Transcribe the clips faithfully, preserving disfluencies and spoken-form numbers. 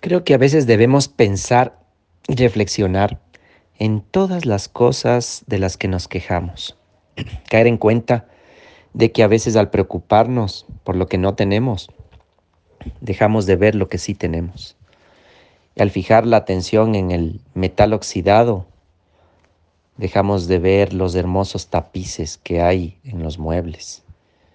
Creo que a veces debemos pensar y reflexionar en todas las cosas de las que nos quejamos. Caer en cuenta de que a veces al preocuparnos por lo que no tenemos, dejamos de ver lo que sí tenemos. Y al fijar la atención en el metal oxidado, dejamos de ver los hermosos tapices que hay en los muebles.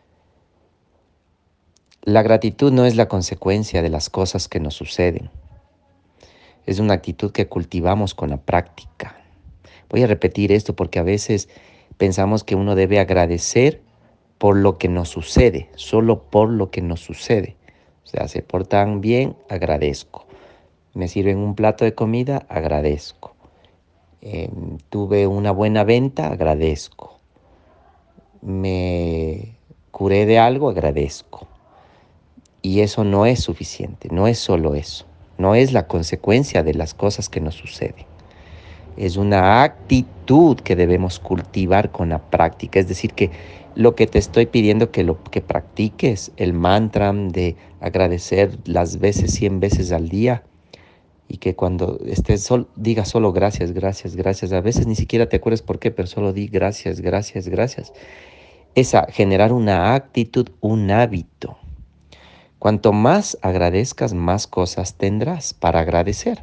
La gratitud no es la consecuencia de las cosas que nos suceden. Es una actitud que cultivamos con la práctica. Voy a repetir esto porque a veces pensamos que uno debe agradecer por lo que nos sucede, solo por lo que nos sucede. O sea, se portan bien, agradezco. Me sirven un plato de comida, agradezco. Eh, tuve una buena venta, agradezco. Me curé de algo, agradezco. Y eso no es suficiente, no es solo eso. No es la consecuencia de las cosas que nos suceden. Es una actitud que debemos cultivar con la práctica. Es decir, que lo que te estoy pidiendo que lo que practiques, el mantra de agradecer las veces, cien veces al día, y que cuando estés sol, diga solo gracias, gracias, gracias. A veces ni siquiera te acuerdas por qué, pero solo di gracias, gracias, gracias. Es a generar una actitud, un hábito. Cuanto más agradezcas, más cosas tendrás para agradecer.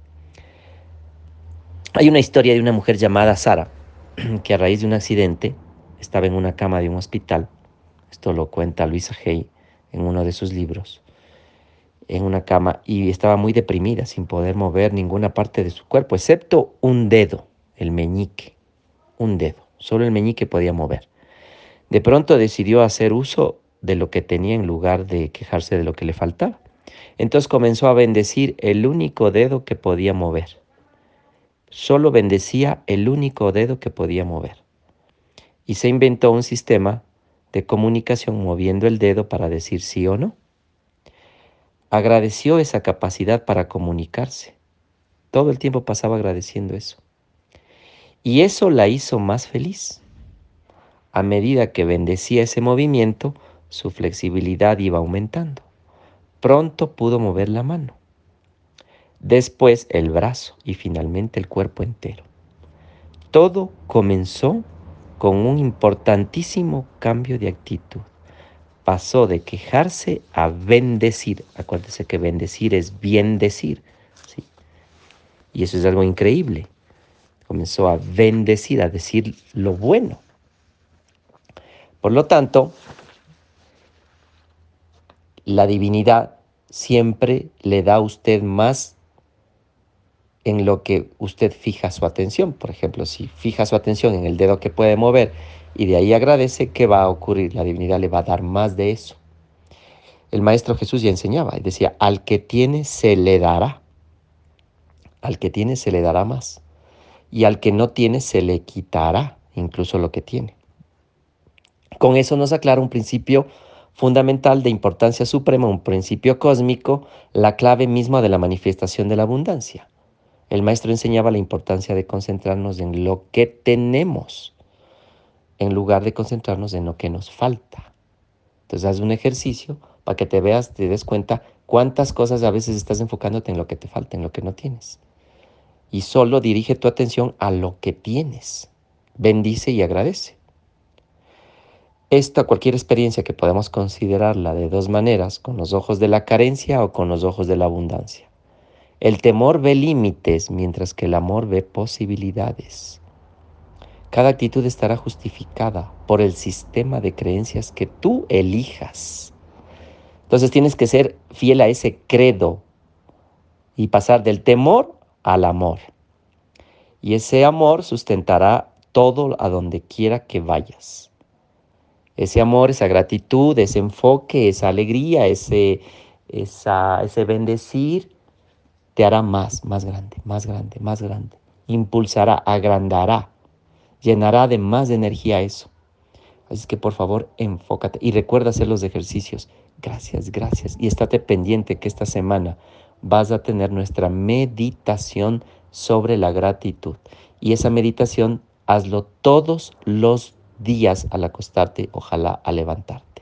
Hay una historia de una mujer llamada Sara, que a raíz de un accidente estaba en una cama de un hospital. Esto lo cuenta Luisa Hay en uno de sus libros. En una cama y estaba muy deprimida, sin poder mover ninguna parte de su cuerpo, excepto un dedo, el meñique. Un dedo, solo el meñique podía mover. De pronto decidió hacer uso de lo que tenía en lugar de quejarse de lo que le faltaba. Entonces comenzó a bendecir el único dedo que podía mover. Solo bendecía el único dedo que podía mover. Y se inventó un sistema de comunicación moviendo el dedo para decir sí o no. Agradeció esa capacidad para comunicarse. Todo el tiempo pasaba agradeciendo eso. Y eso la hizo más feliz. A medida que bendecía ese movimiento, su flexibilidad iba aumentando. Pronto pudo mover la mano, después el brazo y finalmente el cuerpo entero. Todo comenzó con un importantísimo cambio de actitud. Pasó de quejarse a bendecir. Acuérdese que bendecir es bien decir, ¿sí? Y eso es algo increíble. Comenzó a bendecir, a decir lo bueno. Por lo tanto, la divinidad siempre le da a usted más en lo que usted fija su atención. Por ejemplo, si fija su atención en el dedo que puede mover y de ahí agradece, ¿qué va a ocurrir? La divinidad le va a dar más de eso. El Maestro Jesús ya enseñaba y decía, al que tiene se le dará. Al que tiene se le dará más. Y al que no tiene se le quitará incluso lo que tiene. Con eso nos aclara un principio fundamental de importancia suprema, un principio cósmico, la clave misma de la manifestación de la abundancia. El maestro enseñaba la importancia de concentrarnos en lo que tenemos, en lugar de concentrarnos en lo que nos falta. Entonces haz un ejercicio para que te veas, te des cuenta cuántas cosas a veces estás enfocándote en lo que te falta, en lo que no tienes. Y solo dirige tu atención a lo que tienes. Bendice y agradece. Esta, cualquier experiencia que podamos considerarla de dos maneras, con los ojos de la carencia o con los ojos de la abundancia. El temor ve límites, mientras que el amor ve posibilidades. Cada actitud estará justificada por el sistema de creencias que tú elijas. Entonces tienes que ser fiel a ese credo y pasar del temor al amor. Y ese amor sustentará todo a donde quiera que vayas. Ese amor, esa gratitud, ese enfoque, esa alegría, ese, esa, ese bendecir, te hará más, más grande, más grande, más grande. Impulsará, agrandará, llenará de más energía eso. Así que por favor, enfócate y recuerda hacer los ejercicios. Gracias, gracias. Y estate pendiente que esta semana vas a tener nuestra meditación sobre la gratitud. Y esa meditación hazlo todos los días al acostarte, ojalá al levantarte.